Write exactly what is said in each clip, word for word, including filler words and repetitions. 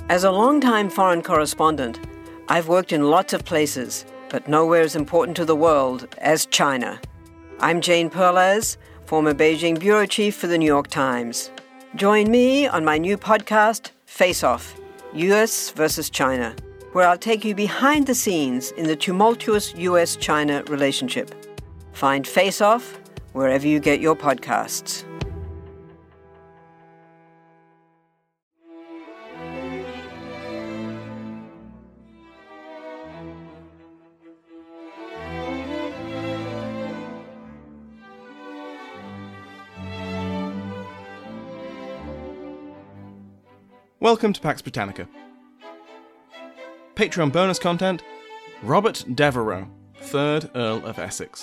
As a long-time foreign correspondent, I've worked in lots of places, but nowhere as important to the world as China. I'm Jane Perlez, former Beijing bureau chief for the New York Times. Join me on my new podcast, Face Off, U S versus China, where I'll take you behind the scenes in the tumultuous U S China relationship. Find Face Off wherever you get your podcasts. Welcome to Pax Britannica. Patreon bonus content, Robert Devereux, third Earl of Essex.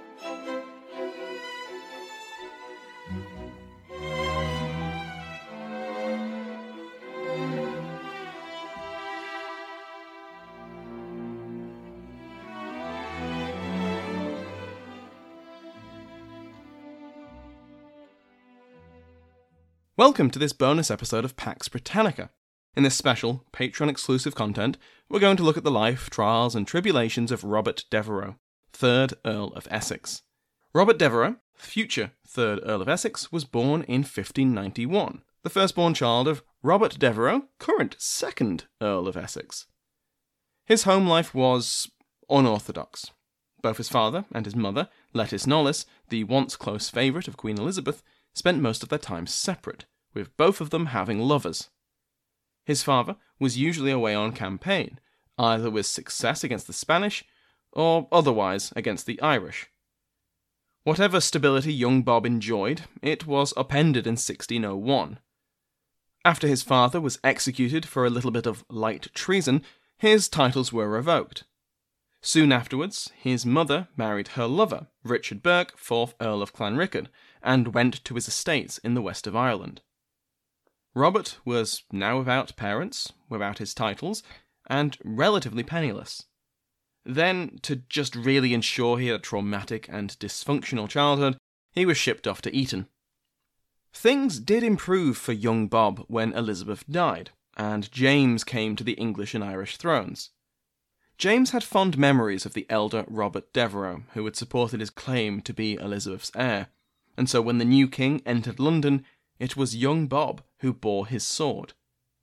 Welcome to this bonus episode of Pax Britannica. In this special, Patreon-exclusive content, we're going to look at the life, trials and tribulations of Robert Devereux, third Earl of Essex. Robert Devereux, future third Earl of Essex, was born in fifteen ninety-one, the firstborn child of Robert Devereux, current second Earl of Essex. His home life was unorthodox. Both his father and his mother, Lettice Knollys, the once close favourite of Queen Elizabeth, spent most of their time separate, with both of them having lovers. His father was usually away on campaign, either with success against the Spanish, or otherwise against the Irish. Whatever stability young Bob enjoyed, it was upended in sixteen oh one. After his father was executed for a little bit of light treason, his titles were revoked. Soon afterwards, his mother married her lover, Richard Burke, fourth Earl of Clanrickard, and went to his estates in the west of Ireland. Robert was now without parents, without his titles, and relatively penniless. Then, to just really ensure he had a traumatic and dysfunctional childhood, he was shipped off to Eton. Things did improve for young Bob when Elizabeth died, and James came to the English and Irish thrones. James had fond memories of the elder Robert Devereux, who had supported his claim to be Elizabeth's heir, and so when the new king entered London, it was young Bob who bore his sword.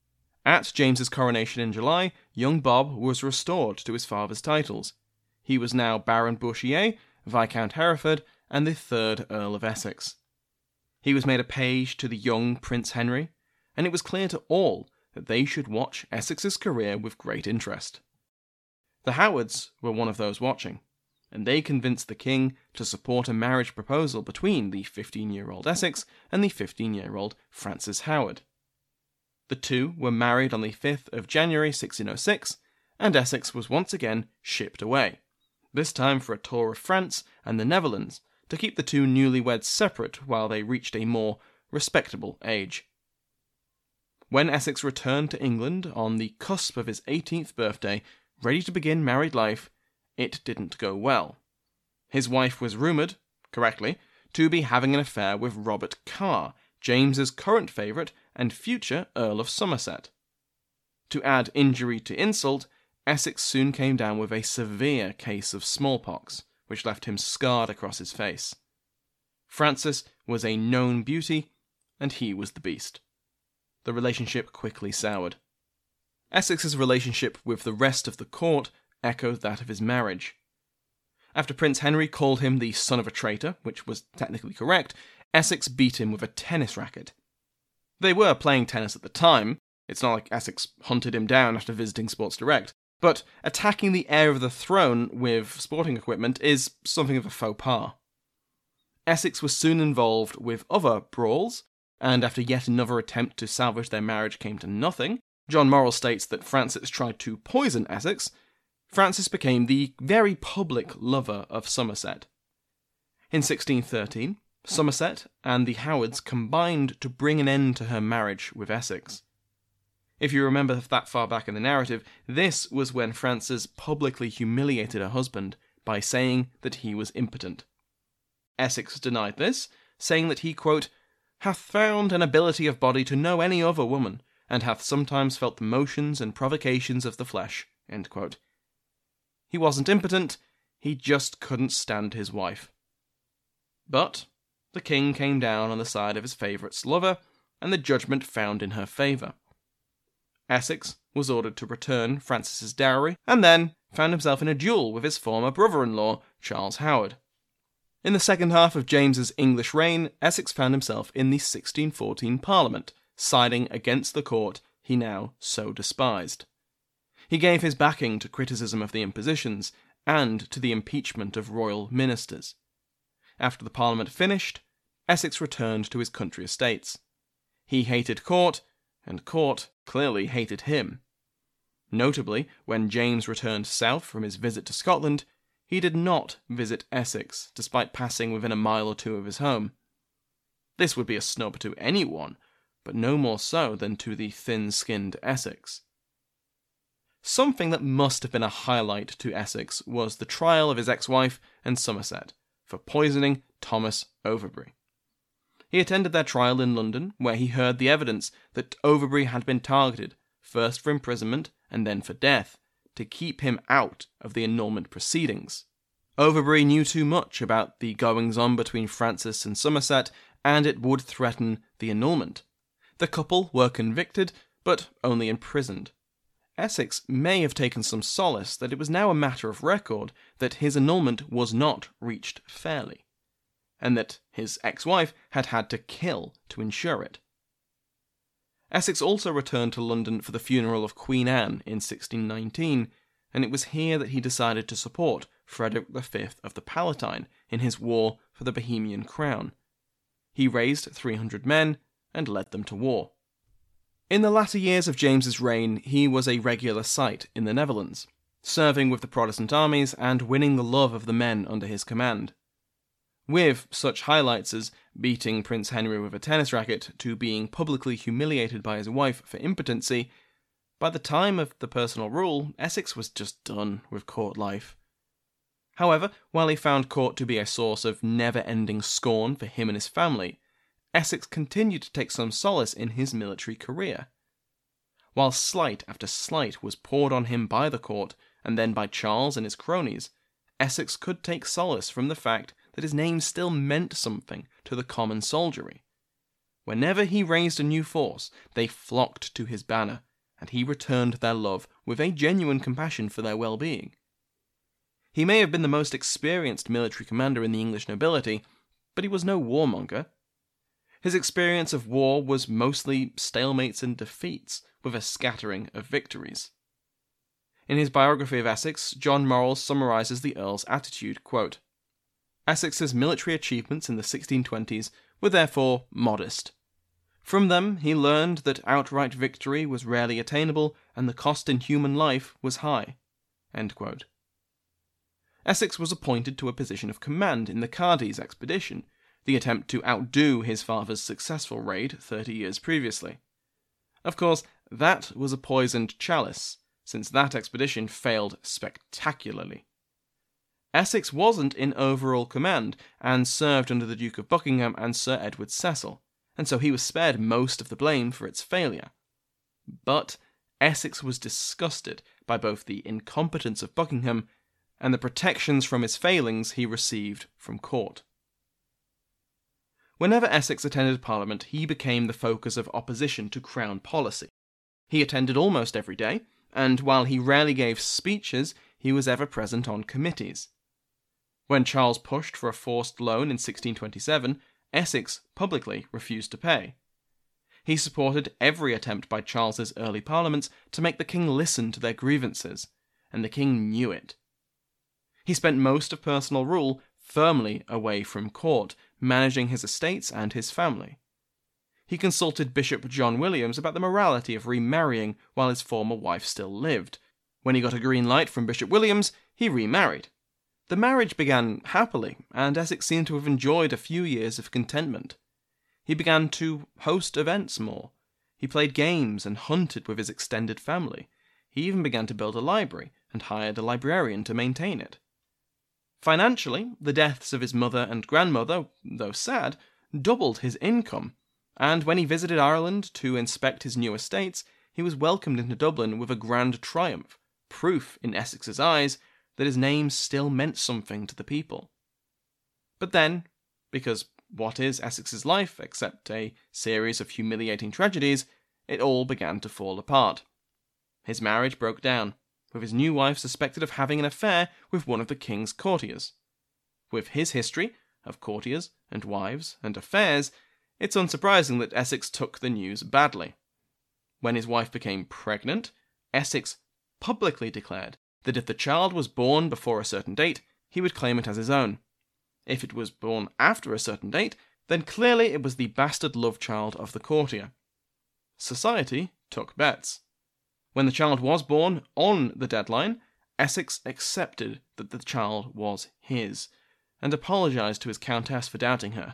At James's coronation in July, young Bob was restored to his father's titles. He was now Baron Bourchier, Viscount Hereford, and the third Earl of Essex. He was made a page to the young Prince Henry, and it was clear to all that they should watch Essex's career with great interest. The Howards were one of those watching, and they convinced the king to support a marriage proposal between the fifteen-year-old Essex and the fifteen-year-old Frances Howard. The two were married on the fifth of January sixteen oh six, and Essex was once again shipped away, this time for a tour of France and the Netherlands, to keep the two newlyweds separate while they reached a more respectable age. When Essex returned to England on the cusp of his eighteenth birthday, ready to begin married life, it didn't go well. His wife was rumoured, correctly, to be having an affair with Robert Carr, James's current favourite and future Earl of Somerset. To add injury to insult, Essex soon came down with a severe case of smallpox, which left him scarred across his face. Frances was a known beauty, and he was the beast. The relationship quickly soured. Essex's relationship with the rest of the court echoed that of his marriage. After Prince Henry called him the son of a traitor, which was technically correct, Essex beat him with a tennis racket. They were playing tennis at the time. It's not like Essex hunted him down after visiting Sports Direct, but attacking the heir of the throne with sporting equipment is something of a faux pas. Essex was soon involved with other brawls, and after yet another attempt to salvage their marriage came to nothing, John Morrell states that Francis tried to poison Essex. Francis became the very public lover of Somerset. In sixteen thirteen, Somerset and the Howards combined to bring an end to her marriage with Essex. If you remember that far back in the narrative, this was when Frances publicly humiliated her husband by saying that he was impotent. Essex denied this, saying that he, quote, hath found an ability of body to know any other woman, and hath sometimes felt the motions and provocations of the flesh." End quote. He wasn't impotent, he just couldn't stand his wife. But the king came down on the side of his favourite's lover, and the judgment found in her favour. Essex was ordered to return Francis's dowry, and then found himself in a duel with his former brother-in-law, Charles Howard. In the second half of James's English reign, Essex found himself in the sixteen fourteen Parliament, siding against the court he now so despised. He gave his backing to criticism of the impositions and to the impeachment of royal ministers. After the Parliament finished, Essex returned to his country estates. He hated court, and court clearly hated him. Notably, when James returned south from his visit to Scotland, he did not visit Essex, despite passing within a mile or two of his home. This would be a snub to anyone, but no more so than to the thin-skinned Essex. Something that must have been a highlight to Essex was the trial of his ex-wife and Somerset for poisoning Thomas Overbury. He attended their trial in London, where he heard the evidence that Overbury had been targeted, first for imprisonment and then for death, to keep him out of the annulment proceedings. Overbury knew too much about the goings-on between Francis and Somerset, and it would threaten the annulment. The couple were convicted, but only imprisoned. Essex may have taken some solace that it was now a matter of record that his annulment was not reached fairly, and that his ex-wife had had to kill to ensure it. Essex also returned to London for the funeral of Queen Anne in sixteen nineteen, and it was here that he decided to support Frederick the Fifth of the Palatine in his war for the Bohemian crown. He raised three hundred men and led them to war. In the latter years of James's reign, he was a regular sight in the Netherlands, serving with the Protestant armies and winning the love of the men under his command. With such highlights as beating Prince Henry with a tennis racket to being publicly humiliated by his wife for impotency, by the time of the personal rule, Essex was just done with court life. However, while he found court to be a source of never-ending scorn for him and his family, Essex continued to take some solace in his military career. While slight after slight was poured on him by the court, and then by Charles and his cronies, Essex could take solace from the fact that his name still meant something to the common soldiery. Whenever he raised a new force, they flocked to his banner, and he returned their love with a genuine compassion for their well-being. He may have been the most experienced military commander in the English nobility, but he was no warmonger. His experience of war was mostly stalemates and defeats, with a scattering of victories. In his biography of Essex, John Morrell summarises the Earl's attitude, quote, "Essex's military achievements in the sixteen twenties were therefore modest. From them he learned that outright victory was rarely attainable and the cost in human life was high." End quote. Essex was appointed to a position of command in the Cadiz expedition, the attempt to outdo his father's successful raid thirty years previously. Of course, that was a poisoned chalice, since that expedition failed spectacularly. Essex wasn't in overall command, and served under the Duke of Buckingham and Sir Edward Cecil, and so he was spared most of the blame for its failure. But Essex was disgusted by both the incompetence of Buckingham and the protections from his failings he received from court. Whenever Essex attended Parliament, he became the focus of opposition to Crown policy. He attended almost every day, and while he rarely gave speeches, he was ever present on committees. When Charles pushed for a forced loan in sixteen twenty-seven, Essex publicly refused to pay. He supported every attempt by Charles's early parliaments to make the king listen to their grievances, and the king knew it. He spent most of personal rule firmly away from court, managing his estates and his family. He consulted Bishop John Williams about the morality of remarrying while his former wife still lived. When he got a green light from Bishop Williams, he remarried. The marriage began happily, and Essex seemed to have enjoyed a few years of contentment. He began to host events more. He played games and hunted with his extended family. He even began to build a library and hired a librarian to maintain it. Financially, the deaths of his mother and grandmother, though sad, doubled his income, and when he visited Ireland to inspect his new estates, he was welcomed into Dublin with a grand triumph, proof in Essex's eyes that his name still meant something to the people. But then, because what is Essex's life except a series of humiliating tragedies, it all began to fall apart. His marriage broke down, with his new wife suspected of having an affair with one of the king's courtiers. With his history of courtiers and wives and affairs, it's unsurprising that Essex took the news badly. When his wife became pregnant, Essex publicly declared that if the child was born before a certain date, he would claim it as his own. If it was born after a certain date, then clearly it was the bastard love child of the courtier. Society took bets. When the child was born on the deadline, Essex accepted that the child was his, and apologised to his countess for doubting her.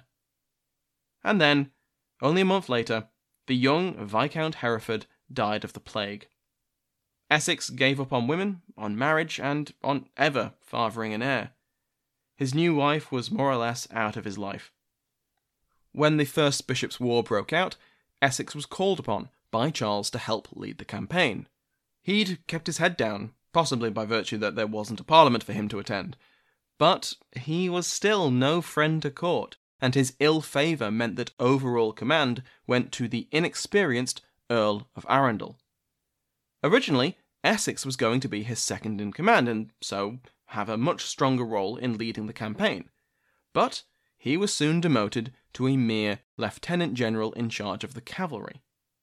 And then, only a month later, the young Viscount Hereford died of the plague. Essex gave up on women, on marriage, and on ever fathering an heir. His new wife was more or less out of his life. When the First Bishops' War broke out, Essex was called upon by Charles to help lead the campaign. He'd kept his head down, possibly by virtue that there wasn't a parliament for him to attend. But he was still no friend to court, and his ill favour meant that overall command went to the inexperienced Earl of Arundel. Originally, Essex was going to be his second in command, and so have a much stronger role in leading the campaign. But he was soon demoted to a mere lieutenant general in charge of the cavalry.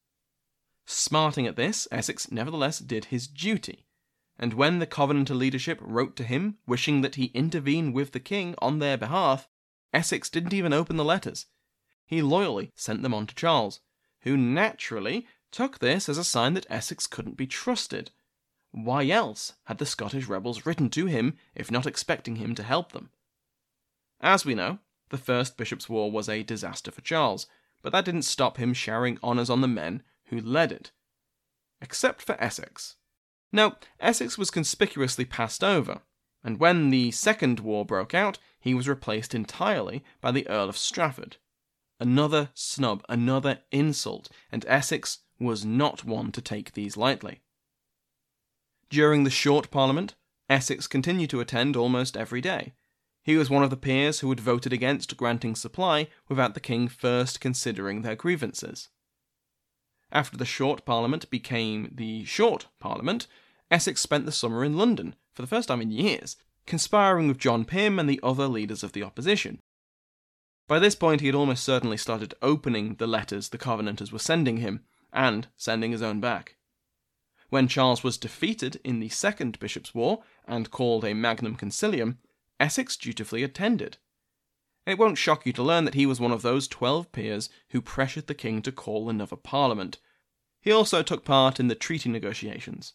Smarting at this, Essex nevertheless did his duty, and when the Covenanter leadership wrote to him wishing that he intervene with the king on their behalf, Essex didn't even open the letters. He loyally sent them on to Charles, who naturally took this as a sign that Essex couldn't be trusted. Why else had the Scottish rebels written to him if not expecting him to help them? As we know, the First Bishops' War was a disaster for Charles, but that didn't stop him showering honours on the men who led it. Except for Essex. Now, Essex was conspicuously passed over, and when the Second War broke out, he was replaced entirely by the Earl of Strafford. Another snub, another insult, and Essex was not one to take these lightly. During the short Parliament, Essex continued to attend almost every day. He was one of the peers who had voted against granting supply without the king first considering their grievances. After the short Parliament became the short Parliament, Essex spent the summer in London, for the first time in years, conspiring with John Pym and the other leaders of the opposition. By this point he had almost certainly started opening the letters the Covenanters were sending him, and sending his own back. When Charles was defeated in the Second Bishops' War, and called a Magnum Concilium, Essex dutifully attended. It won't shock you to learn that he was one of those twelve peers who pressured the king to call another parliament. He also took part in the treaty negotiations.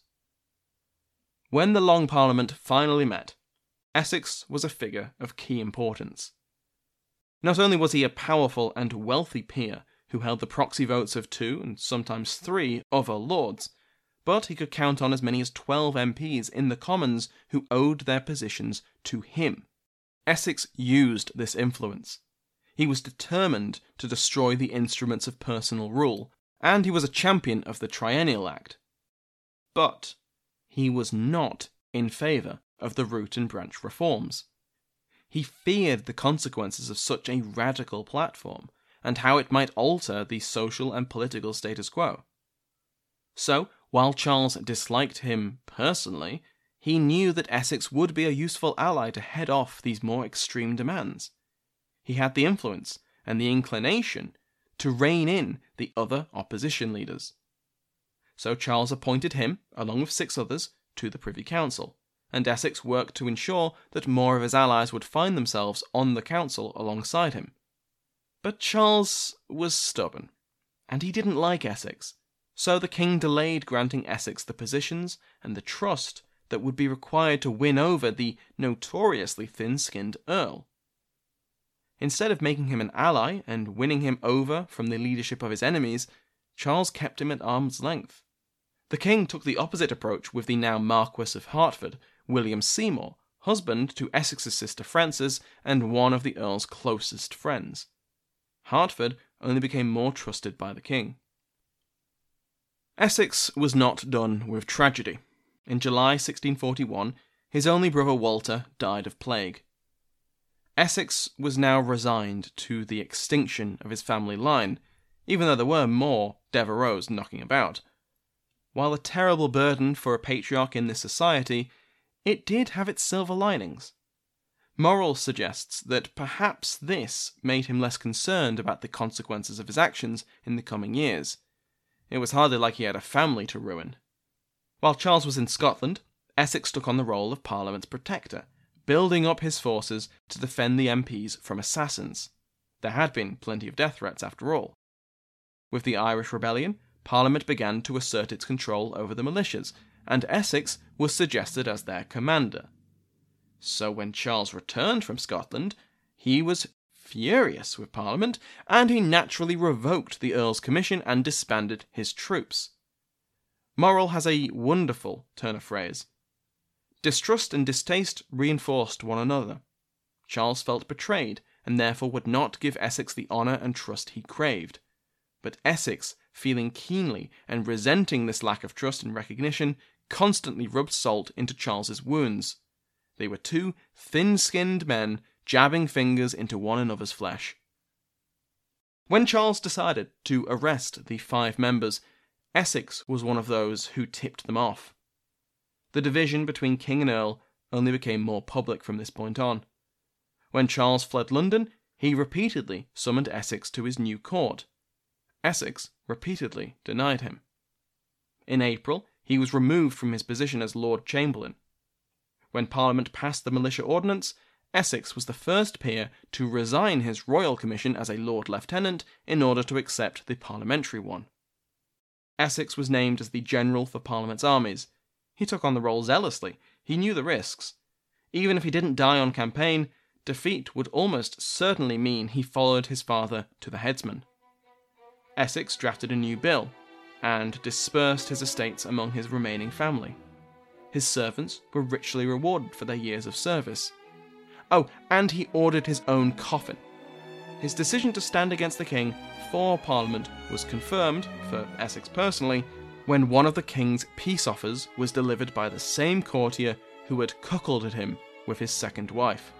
When the Long Parliament finally met, Essex was a figure of key importance. Not only was he a powerful and wealthy peer who held the proxy votes of two, and sometimes three, other lords, but he could count on as many as twelve M Ps in the Commons who owed their positions to him. Essex used this influence. He was determined to destroy the instruments of personal rule, and he was a champion of the Triennial Act. But he was not in favour of the root and branch reforms. He feared the consequences of such a radical platform, and how it might alter the social and political status quo. So, while Charles disliked him personally, he knew that Essex would be a useful ally to head off these more extreme demands. He had the influence and the inclination to rein in the other opposition leaders. So Charles appointed him, along with six others, to the Privy Council, and Essex worked to ensure that more of his allies would find themselves on the council alongside him. But Charles was stubborn, and he didn't like Essex, so the king delayed granting Essex the positions and the trust that would be required to win over the notoriously thin-skinned Earl. Instead of making him an ally and winning him over from the leadership of his enemies, Charles kept him at arm's length. The king took the opposite approach with the now Marquess of Hertford, William Seymour, husband to Essex's sister Frances and one of the Earl's closest friends. Hertford only became more trusted by the king. Essex was not done with tragedy. In July sixteen forty-one, his only brother Walter died of plague. Essex was now resigned to the extinction of his family line, even though there were more Devereux knocking about. While a terrible burden for a patriarch in this society, it did have its silver linings. Morrell suggests that perhaps this made him less concerned about the consequences of his actions in the coming years. It was hardly like he had a family to ruin. While Charles was in Scotland, Essex took on the role of Parliament's protector, building up his forces to defend the M Ps from assassins. There had been plenty of death threats after all. With the Irish Rebellion, Parliament began to assert its control over the militias, and Essex was suggested as their commander. So when Charles returned from Scotland, he was furious with Parliament, and he naturally revoked the Earl's commission and disbanded his troops. Morrell has a wonderful turn of phrase. Distrust and distaste reinforced one another. Charles felt betrayed, and therefore would not give Essex the honour and trust he craved. But Essex, feeling keenly and resenting this lack of trust and recognition, constantly rubbed salt into Charles's wounds. They were two thin-skinned men jabbing fingers into one another's flesh. When Charles decided to arrest the five members, Essex was one of those who tipped them off. The division between king and earl only became more public from this point on. When Charles fled London, he repeatedly summoned Essex to his new court. Essex repeatedly denied him. In April, he was removed from his position as Lord Chamberlain. When Parliament passed the Militia Ordinance, Essex was the first peer to resign his royal commission as a Lord Lieutenant in order to accept the parliamentary one. Essex was named as the General for Parliament's armies. He took on the role zealously. He knew the risks. Even if he didn't die on campaign, defeat would almost certainly mean he followed his father to the headsman. Essex drafted a new bill, and dispersed his estates among his remaining family. His servants were richly rewarded for their years of service. Oh, and he ordered his own coffin. His decision to stand against the king for Parliament was confirmed, for Essex personally, when one of the king's peace offers was delivered by the same courtier who had cuckolded him with his second wife.